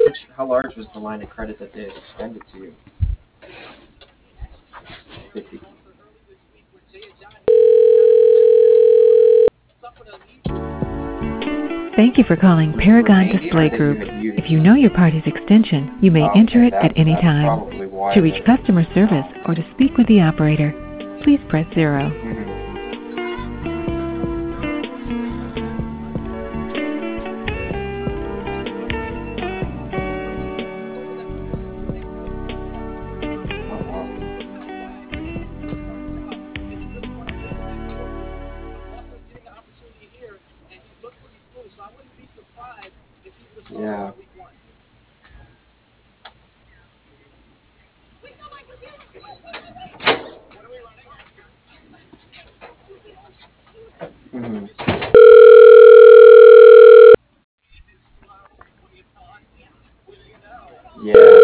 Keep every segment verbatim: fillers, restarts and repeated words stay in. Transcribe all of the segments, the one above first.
Which, how large was the line of credit that they had extended to you? fifty. Thank you for calling Paragon Display Group. If you know your party's extension, you may Okay, enter it that, at any that's time. probably why To reach they- customer service or to speak with the operator, please press zero. Mhm. Yeah. Mhm. Yeah.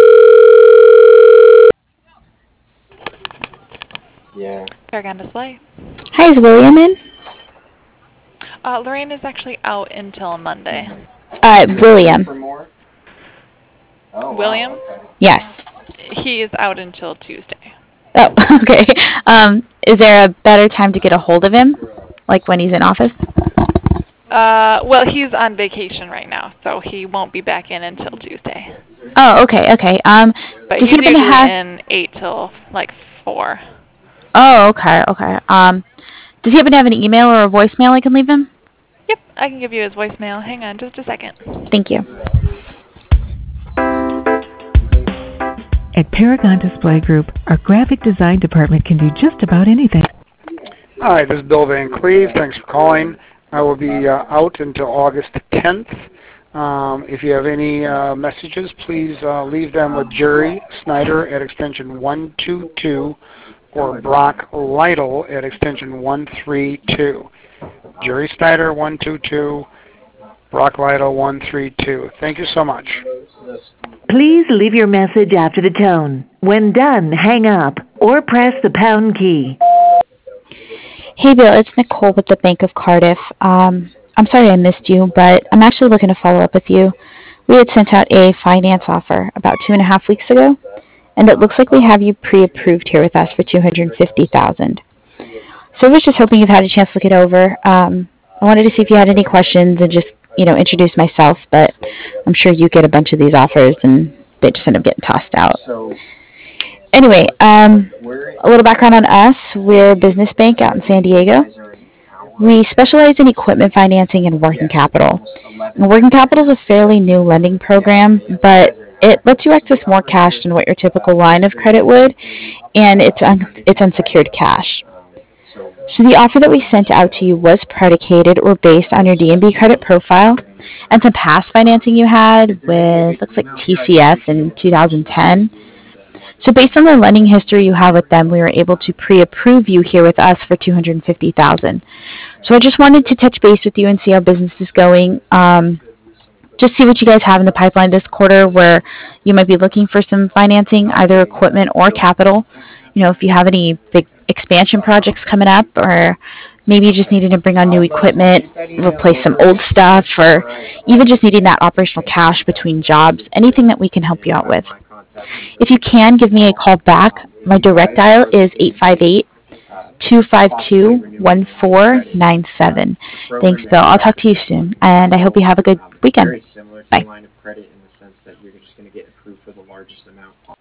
Yeah. Paragon Display. Hi, is William in? Uh, Lorraine is actually out until Monday. Uh, William. For more? Oh, William? wow, okay. Yes. He is out until Tuesday. Oh, okay. Um, is there a better time to get a hold of him? Like when he's in office? Uh, well, he's on vacation right now, so he won't be back in until Tuesday. Oh, okay, okay. Um, But does he's he happen to usually have... in eight till like four. Oh, okay, okay. Um, does he happen to have an email or a voicemail I can leave him? Yep, I can give you his voicemail. Hang on just a second. Thank you. At Paragon Display Group, our graphic design department can do just about anything. Hi, this is Bill Van Cleve. Thanks for calling. I will be uh, out until August tenth. Um, if you have any uh, messages, please uh, leave them with Jerry Snyder at extension one two two or Brock Lytle at extension one three two. Jerry Snyder one two two, Brock Lytle one three two. Thank you so much. Please leave your message after the tone. When done, hang up or press the pound key. Hey, Bill, it's Nicole with the Bank of Cardiff. Um, I'm sorry I missed you, but I'm actually looking to follow up with you. We had sent out a finance offer about two and a half weeks ago, and it looks like we have you pre-approved here with us for two hundred fifty thousand dollars. So I was just hoping you've had a chance to look it over. Um, I wanted to see if you had any questions and just, you know, introduce myself, but I'm sure you get a bunch of these offers and they just end up getting tossed out. So, Anyway, um, where a little background on us. We're a business bank out in San Diego. We specialize in equipment financing and working capital. And working capital is a fairly new lending program, but it lets you access more cash than what your typical line of credit would, and it's un- it's unsecured cash. So the offer that we sent out to you was predicated or based on your D and B credit profile and some past financing you had with, looks like T C S in two thousand ten. So based on the lending history you have with them, we were able to pre-approve you here with us for two hundred fifty thousand dollars. So I just wanted to touch base with you and see how business is going. Um, just see what you guys have in the pipeline this quarter where you might be looking for some financing, either equipment or capital. You know, if you have any big expansion projects coming up, or maybe you just needed to bring on new equipment, replace some old stuff, or even just needing that operational cash between jobs, anything that we can help you out with. If you can, give me a call back. My direct dial is eight five eight, two five two, one four nine seven. Thanks, Bill. I'll talk to you soon, and I hope you have a good weekend. very similar to Bye. a line of credit in the sense that you're just going to get approved for the largest amount